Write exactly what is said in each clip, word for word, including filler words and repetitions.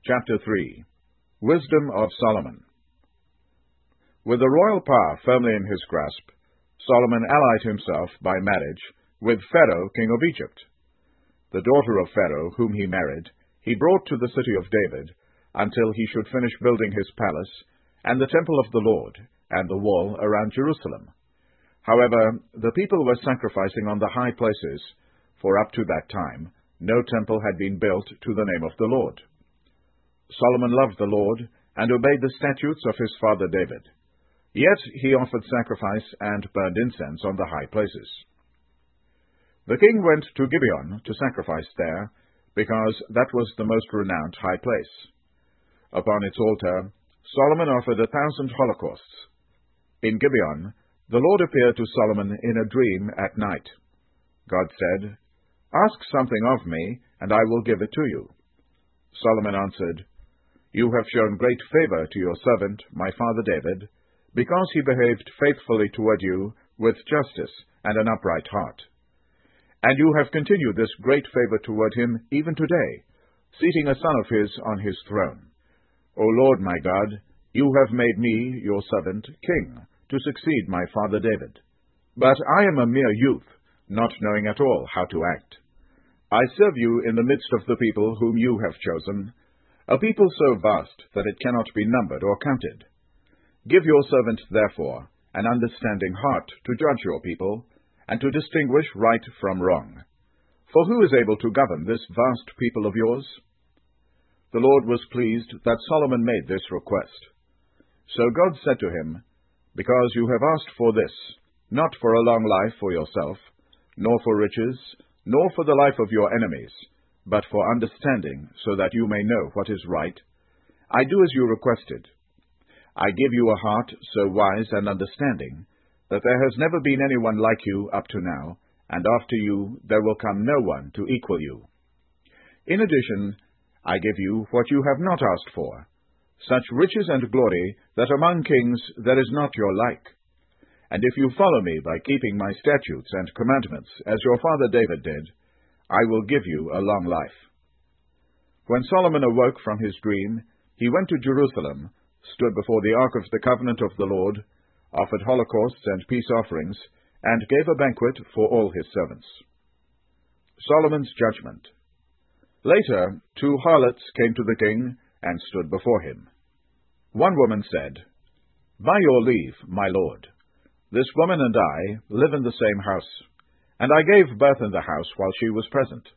Chapter three. Wisdom of Solomon. With the royal power firmly in his grasp, Solomon allied himself by marriage with Pharaoh, king of Egypt. The daughter of Pharaoh, whom he married, he brought to the city of David, until he should finish building his palace, and the temple of the Lord, and the wall around Jerusalem. However, the people were sacrificing on the high places, for up to that time no temple had been built to the name of the Lord. Solomon loved the Lord, and obeyed the statutes of his father David. Yet he offered sacrifice and burned incense on the high places. The king went to Gibeon to sacrifice there, because that was the most renowned high place. Upon its altar, Solomon offered a thousand holocausts. In Gibeon, the Lord appeared to Solomon in a dream at night. God said, "Ask something of me, and I will give it to you." Solomon answered, "You have shown great favor to your servant, my father David, because he behaved faithfully toward you with justice and an upright heart. And you have continued this great favor toward him even today, seating a son of his on his throne. O Lord my God, you have made me, your servant, king, to succeed my father David. But I am a mere youth, not knowing at all how to act. I serve you in the midst of the people whom you have chosen, a people so vast that it cannot be numbered or counted. Give your servant, therefore, an understanding heart to judge your people, and to distinguish right from wrong. For who is able to govern this vast people of yours?" The Lord was pleased that Solomon made this request. So God said to him, "Because you have asked for this, not for a long life for yourself, nor for riches, nor for the life of your enemies, but for understanding, so that you may know what is right, I do as you requested. I give you a heart so wise and understanding, that there has never been anyone like you up to now, and after you there will come no one to equal you. In addition, I give you what you have not asked for, such riches and glory that among kings there is not your like. And if you follow me by keeping my statutes and commandments, as your father David did, I will give you a long life." When Solomon awoke from his dream, he went to Jerusalem, stood before the ark of the covenant of the Lord, offered holocausts and peace offerings, and gave a banquet for all his servants. Solomon's Judgment. Later, two harlots came to the king and stood before him. One woman said, "By your leave, my lord, this woman and I live in the same house, and I gave birth in the house while she was present.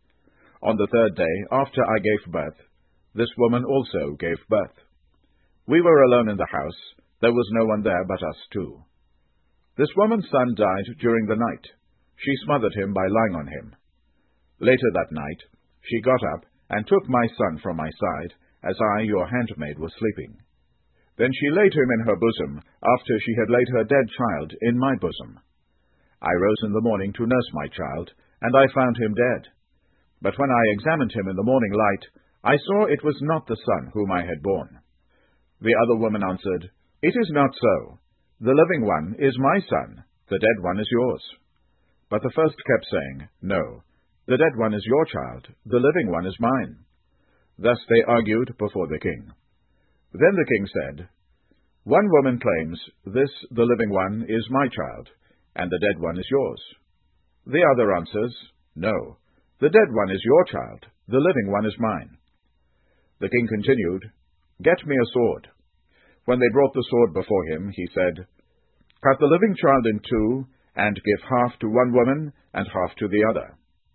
On the third day after I gave birth, this woman also gave birth. We were alone in the house, there was no one there but us two. This woman's son died during the night. She smothered him by lying on him. Later that night, she got up and took my son from my side, as I, your handmaid, was sleeping. Then she laid him in her bosom, after she had laid her dead child in my bosom. I rose in the morning to nurse my child, and I found him dead. But when I examined him in the morning light, I saw it was not the son whom I had borne." The other woman answered, "It is not so. The living one is my son, the dead one is yours." But the first kept saying, "No, the dead one is your child, the living one is mine." Thus they argued before the king. Then the king said, "One woman claims, 'This, the living one, is my child, and the dead one is yours.' The other answers, 'No, the dead one is your child, the living one is mine.' The king continued, 'Get me a sword.' When they brought the sword before him, he said, 'Cut the living child in two, and give half to one woman and half to the other.'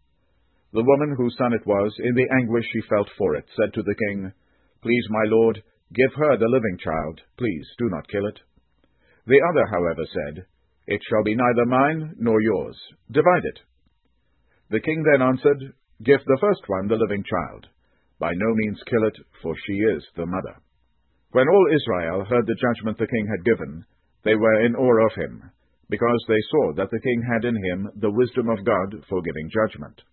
The woman whose son it was, in the anguish she felt for it, said to the king, 'Please, my lord, give her the living child. Please do not kill it.' The other, however, said, 'It shall be neither mine nor yours. Divide it.' The king then answered, 'Give the first one the living child. By no means kill it, for she is the mother.' When all Israel heard the judgment the king had given, they were in awe of him, because they saw that the king had in him the wisdom of God for giving judgment.